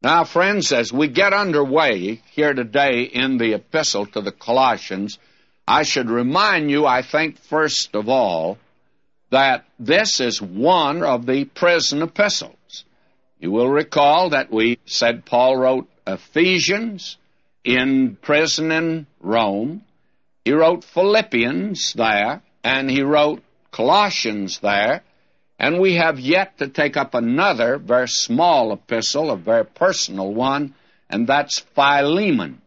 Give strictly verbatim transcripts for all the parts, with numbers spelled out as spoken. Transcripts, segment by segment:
Now, friends, as we get underway here today in the epistle to the Colossians, I should remind you, I think, first of all, that this is one of the prison epistles. You will recall that we said Paul wrote Ephesians in prison in Rome. He wrote Philippians there, and he wrote Colossians there. And we have yet to take up another very small epistle, a very personal one, and that's Philemon.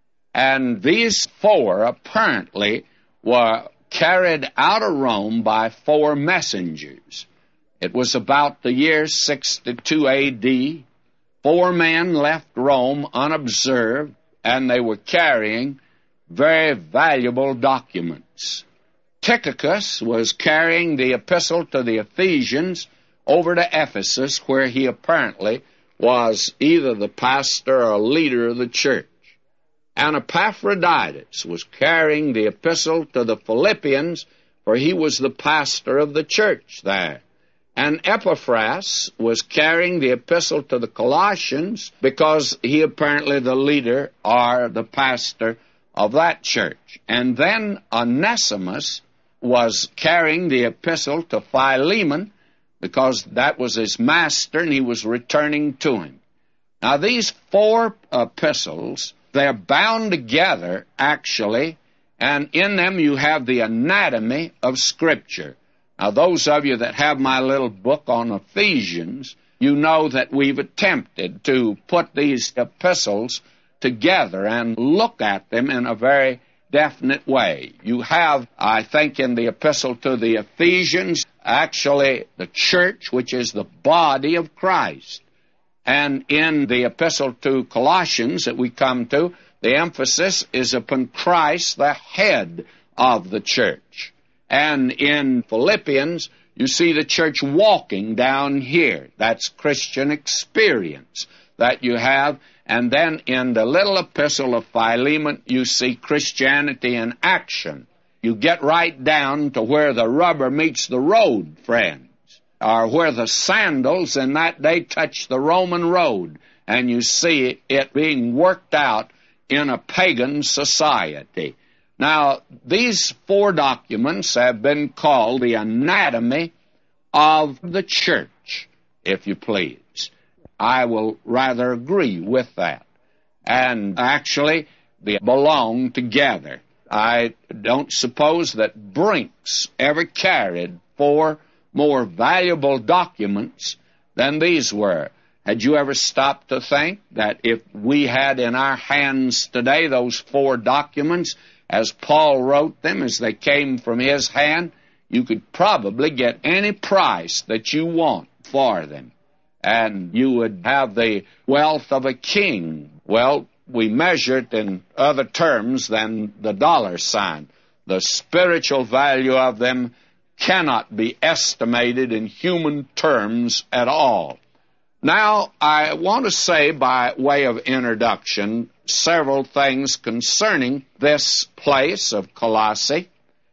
And these four apparently were carried out of Rome by four messengers. It was about the year sixty-two A D. Four men left Rome unobserved, and they were carrying very valuable documents. Tychicus was carrying the epistle to the Ephesians over to Ephesus, where he apparently was either the pastor or leader of the church. And Epaphroditus was carrying the epistle to the Philippians, for he was the pastor of the church there. And Epaphras was carrying the epistle to the Colossians because he apparently the leader or the pastor of that church. And then Onesimus was carrying the epistle to Philemon because that was his master and he was returning to him. Now, these four epistles, they're bound together, actually, and in them you have the anatomy of Scripture. Now, those of you that have my little book on Ephesians, you know that we've attempted to put these epistles together and look at them in a very definite way. You have, I think, in the epistle to the Ephesians, actually the church, which is the body of Christ. And in the epistle to Colossians that we come to, the emphasis is upon Christ, the head of the church. And in Philippians, you see the church walking down here. That's Christian experience that you have. And then in the little epistle of Philemon, you see Christianity in action. You get right down to where the rubber meets the road, friends, or where the sandals in that day touched the Roman road, and you see it being worked out in a pagan society. Now, these four documents have been called the anatomy of the church, if you please. I will rather agree with that. And actually, they belong together. I don't suppose that Brinks ever carried four more valuable documents than these were. Had you ever stopped to think that if we had in our hands today those four documents, as Paul wrote them, as they came from his hand, you could probably get any price that you want for them. And you would have the wealth of a king. Well, we measure it in other terms than the dollar sign. The spiritual value of them cannot be estimated in human terms at all. Now, I want to say by way of introduction several things concerning this place of Colossae.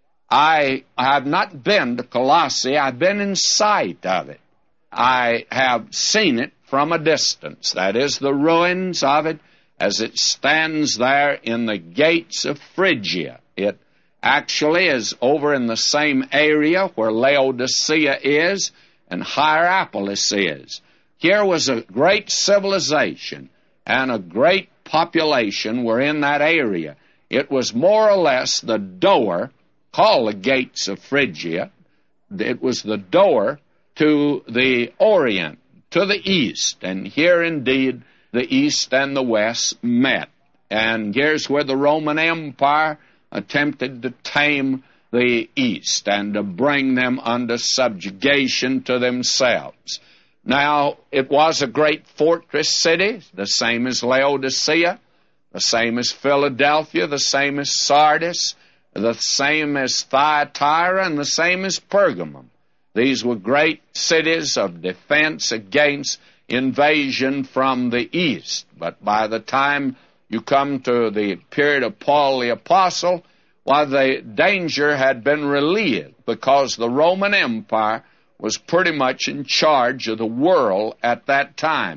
I have not been to Colossae. I've been in sight of it. I have seen it from a distance. That is, the ruins of it as it stands there in the gates of Phrygia. It actually is over in the same area where Laodicea is and Hierapolis is. Here was a great civilization and a great population were in that area. It was more or less the door, called the gates of Phrygia. It was the door to the Orient, to the East. And here, indeed, the East and the West met. And here's where the Roman Empire attempted to tame the East and to bring them under subjugation to themselves. Now, it was a great fortress city, the same as Laodicea, the same as Philadelphia, the same as Sardis, the same as Thyatira, and the same as Pergamum. These were great cities of defense against invasion from the east. But by the time you come to the period of Paul the Apostle, why, the danger had been relieved because the Roman Empire was pretty much in charge of the world at that time.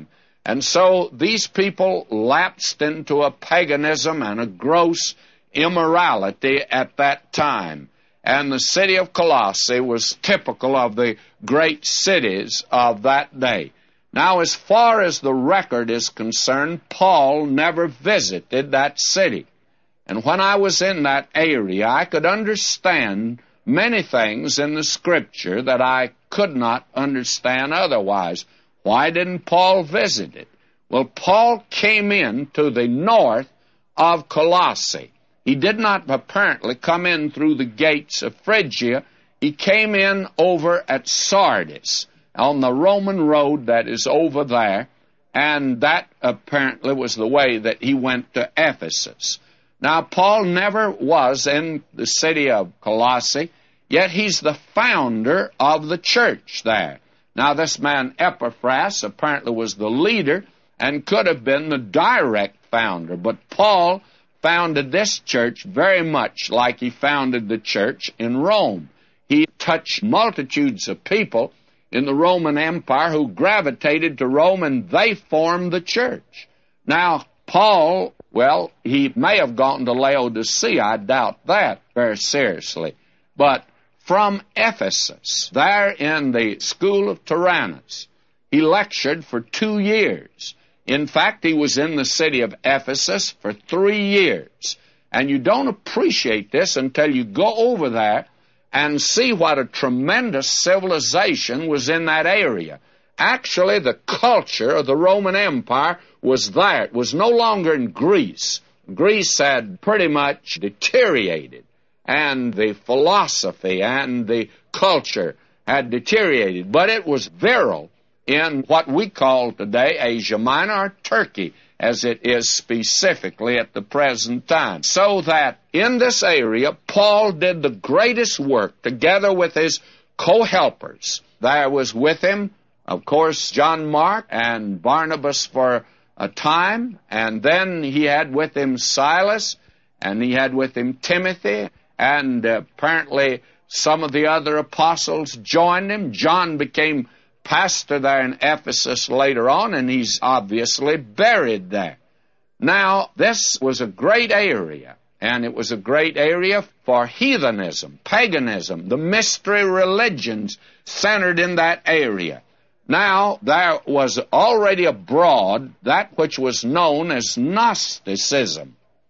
And so these people lapsed into a paganism and a gross immorality at that time. And the city of Colossae was typical of the great cities of that day. Now, as far as the record is concerned, Paul never visited that city. And when I was in that area, I could understand many things in the Scripture that I could not understand otherwise. Why didn't Paul visit it? Well, Paul came in to the north of Colossae. He did not apparently come in through the gates of Phrygia. He came in over at Sardis on the Roman road that is over there, and that apparently was the way that he went to Ephesus. Now, Paul never was in the city of Colossae, yet he's the founder of the church there. Now, this man Epaphras apparently was the leader and could have been the direct founder, but Paul founded this church very much like he founded the church in Rome. He touched multitudes of people in the Roman Empire who gravitated to Rome, and they formed the church. Now, Paul, well, he may have gone to Laodicea. I doubt that very seriously. But from Ephesus, there in the school of Tyrannus, he lectured for two years. In fact, he was in the city of Ephesus for three years. And you don't appreciate this until you go over there and see what a tremendous civilization was in that area. Actually, the culture of the Roman Empire was there. It was no longer in Greece. Greece had pretty much deteriorated, and the philosophy and the culture had deteriorated. But it was virile in what we call today Asia Minor, or Turkey, as it is specifically at the present time. So that in this area, Paul did the greatest work together with his co-helpers. There was with him, of course, John Mark and Barnabas for a time, and then he had with him Silas, and he had with him Timothy, and uh, apparently some of the other apostles joined him. John became pastor there in Ephesus later on, and he's obviously buried there. Now, this was a great area, and it was a great area for heathenism, paganism, the mystery religions centered in that area. Now, there was already abroad that which was known as Gnosticism,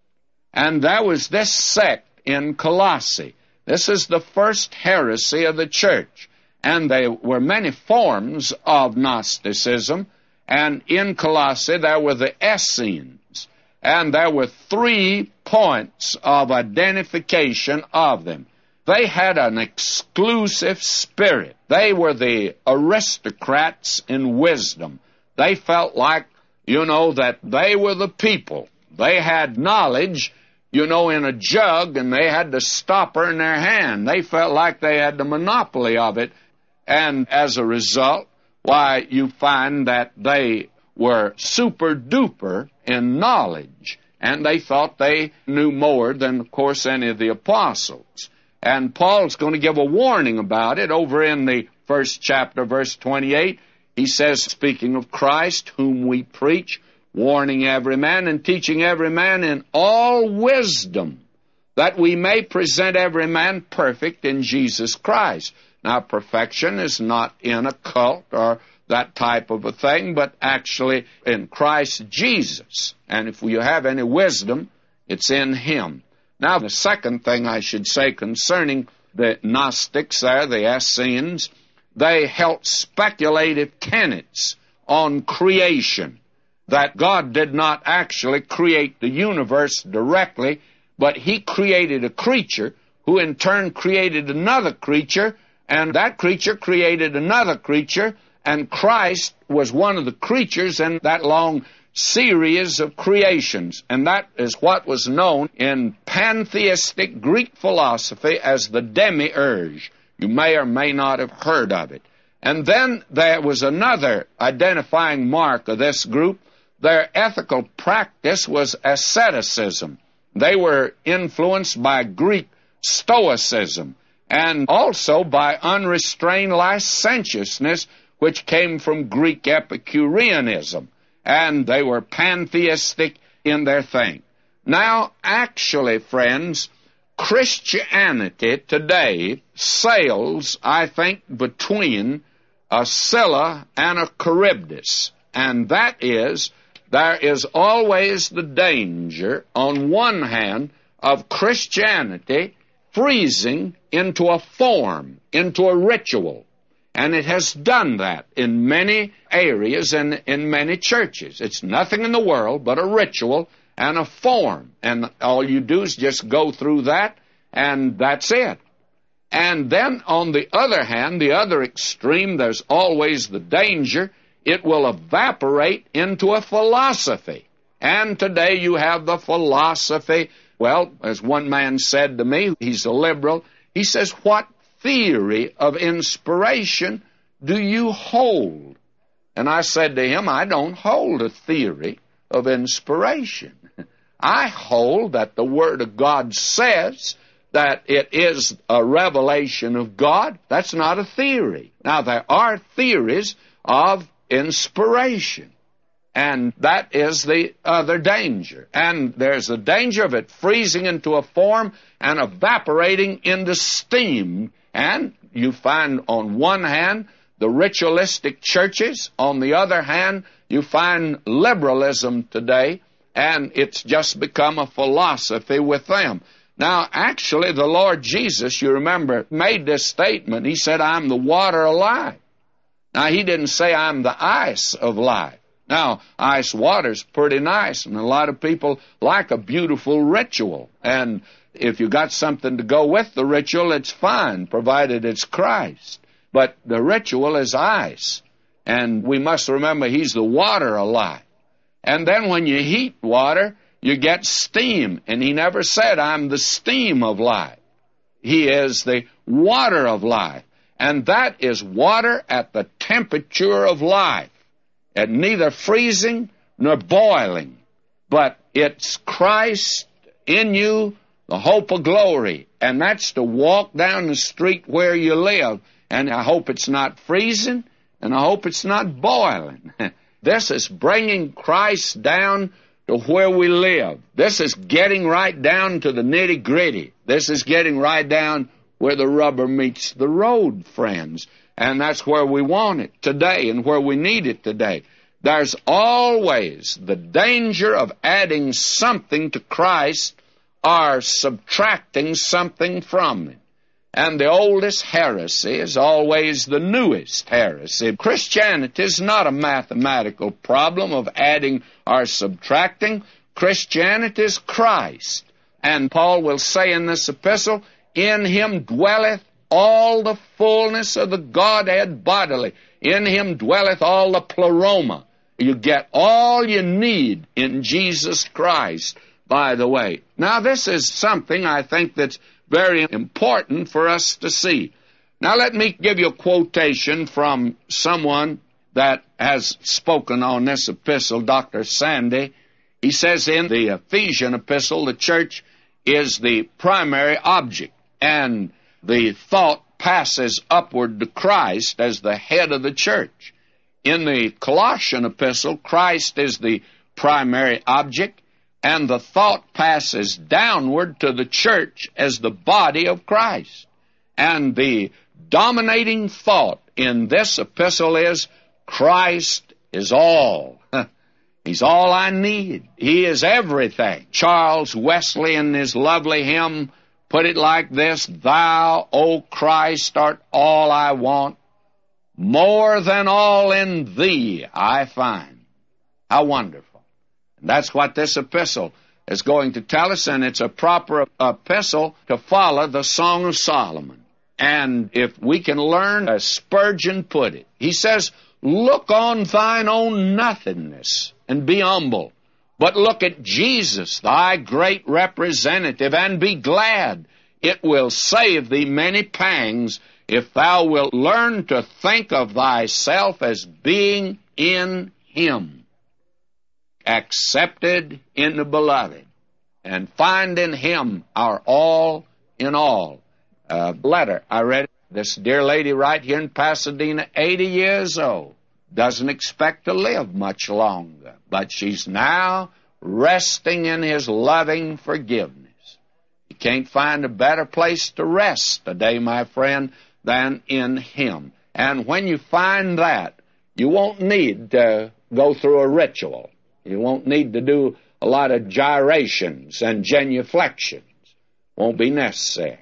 and there was this sect in Colossae. This is the first heresy of the church. And there were many forms of Gnosticism, and in Colossae there were the Essenes, and there were three points of identification of them. They had an exclusive spirit. They were the aristocrats in wisdom. They felt like, you know, that they were the people. They had knowledge, you know, in a jug, and they had the stopper in their hand. They felt like they had the monopoly of it. And as a result, why, you find that they were super-duper in knowledge, and they thought they knew more than, of course, any of the apostles. And Paul's going to give a warning about it over in the first chapter, verse twenty-eight. He says, speaking of Christ, whom we preach, warning every man and teaching every man in all wisdom, that we may present every man perfect in Jesus Christ. Now, perfection is not in a cult or that type of a thing, but actually in Christ Jesus. And if you have any wisdom, it's in Him. Now, the second thing I should say concerning the Gnostics there, the Essenes, they held speculative tenets on creation, that God did not actually create the universe directly, but He created a creature who in turn created another creature, and that creature created another creature, and Christ was one of the creatures in that long series of creations. And that is what was known in pantheistic Greek philosophy as the demiurge. You may or may not have heard of it. And then there was another identifying mark of this group. Their ethical practice was asceticism. They were influenced by Greek Stoicism, and also by unrestrained licentiousness, which came from Greek Epicureanism. and they were pantheistic in their thing. Now, actually, friends, Christianity today sails, I think, between a Scylla and a Charybdis, and that is, there is always the danger, on one hand, of Christianity freezing into a form, into a ritual. And it has done that in many areas and in many churches. It's nothing in the world but a ritual and a form. And all you do is just go through that, and that's it. And then, on the other hand, the other extreme, there's always the danger, it will evaporate into a philosophy. And today you have the philosophy, well, as one man said to me, he's a liberal, he says, what theory of inspiration do you hold? And I said to him, I don't hold a theory of inspiration. I hold that the Word of God says that it is a revelation of God. That's not a theory. Now, there are theories of inspiration, and that is the other danger. And there's the danger of it freezing into a form and evaporating into steam. And you find, on one hand, the ritualistic churches. On the other hand, you find liberalism today, and it's just become a philosophy with them. Now, actually, the Lord Jesus, you remember, made this statement. He said, I'm the water of life. Now, he didn't say I'm the ice of life. Now, ice water's pretty nice, and a lot of people like a beautiful ritual. And if you got something to go with the ritual, it's fine, provided it's Christ. But the ritual is ice, and we must remember he's the water of life. And then when you heat water, you get steam, and he never said, I'm the steam of life. He is the water of life, and that is water at the temperature of life, at neither freezing nor boiling, but it's Christ in you, the hope of glory, and that's to walk down the street where you live, and I hope it's not freezing, and I hope it's not boiling. This is bringing Christ down to where we live. This is getting right down to the nitty-gritty. This is getting right down where the rubber meets the road, friends. And that's where we want it today and where we need it today. There's always the danger of adding something to Christ or subtracting something from it. And the oldest heresy is always the newest heresy. Christianity is not a mathematical problem of adding or subtracting. Christianity is Christ. And Paul will say in this epistle, in him dwelleth all the fullness of the Godhead bodily. In him dwelleth all the pleroma. You get all you need in Jesus Christ, by the way. Now, this is something I think that's very important for us to see. Now, let me give you a quotation from someone that has spoken on this epistle, Doctor Sandy. He says in the Ephesian epistle, the church is the primary object, and the thought passes upward to Christ as the head of the church. In the Colossian epistle, Christ is the primary object, and the thought passes downward to the church as the body of Christ. And the dominating thought in this epistle is, Christ is all. He's all I need. He is everything. Charles Wesley, in his lovely hymn, put it like this, Thou, O Christ, art all I want. More than all in Thee I find. How wonderful. And that's what this epistle is going to tell us, and it's a proper epistle to follow the Song of Solomon. And if we can learn, as Spurgeon put it, he says, look on thine own nothingness and be humble, but look at Jesus, thy great representative, and be glad. It will save thee many pangs if thou wilt learn to think of thyself as being in Him, accepted in the Beloved, and find in Him our all in all. A letter I read, this dear lady right here in Pasadena, eighty years old, doesn't expect to live much longer, but she's now resting in His loving forgiveness. You can't find a better place to rest today, my friend, than in Him. And when you find that, you won't need to go through a ritual. You won't need to do a lot of gyrations and genuflections. Won't be necessary.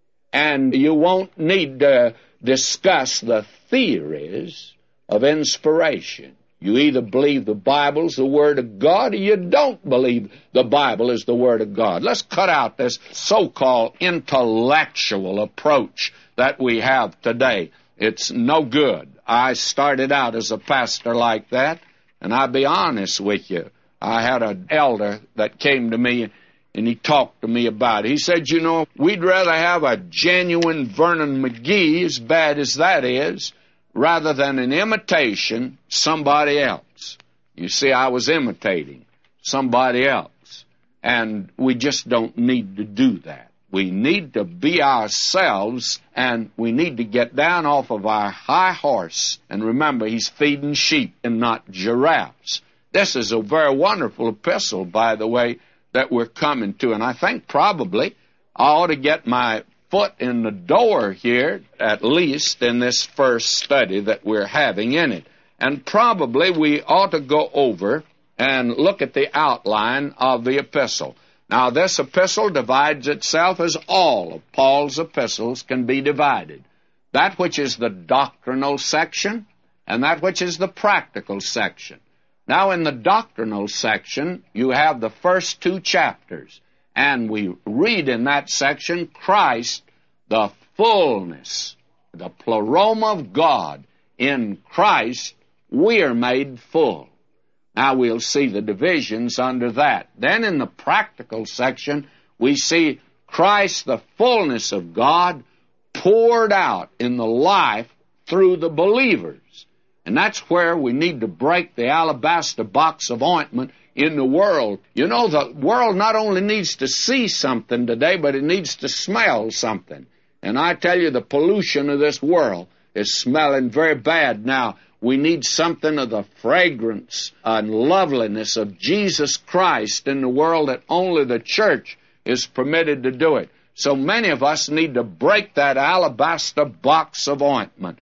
And you won't need to discuss the theories of inspiration. You either believe the Bible's the Word of God or you don't believe the Bible is the Word of God. Let's cut out this so-called intellectual approach that we have today. It's no good. I started out as a pastor like that, and I'll be honest with you. I had an elder that came to me, and he talked to me about it. He said, you know, we'd rather have a genuine Vernon McGee, as bad as that is, rather than an imitation somebody else. You see, I was imitating somebody else, and we just don't need to do that. We need to be ourselves, and we need to get down off of our high horse. And remember, he's feeding sheep and not giraffes. This is a very wonderful epistle, by the way, that we're coming to. And I think probably I ought to get my foot in the door here, at least in this first study that we're having in it. And probably we ought to go over and look at the outline of the epistle. Now, this epistle divides itself as all of Paul's epistles can be divided. That which is the doctrinal section and that which is the practical section. Now, in the doctrinal section, you have the first two chapters, and we read in that section, Christ, the fullness, the pleroma of God. In Christ, we are made full. Now we'll see the divisions under that. Then in the practical section, we see Christ, the fullness of God, poured out in the life through the believers. And that's where we need to break the alabaster box of ointment in the world. You know, the world not only needs to see something today, but it needs to smell something. And I tell you, the pollution of this world is smelling very bad now. We need something of the fragrance and loveliness of Jesus Christ in the world that only the church is permitted to do it. So many of us need to break that alabaster box of ointment.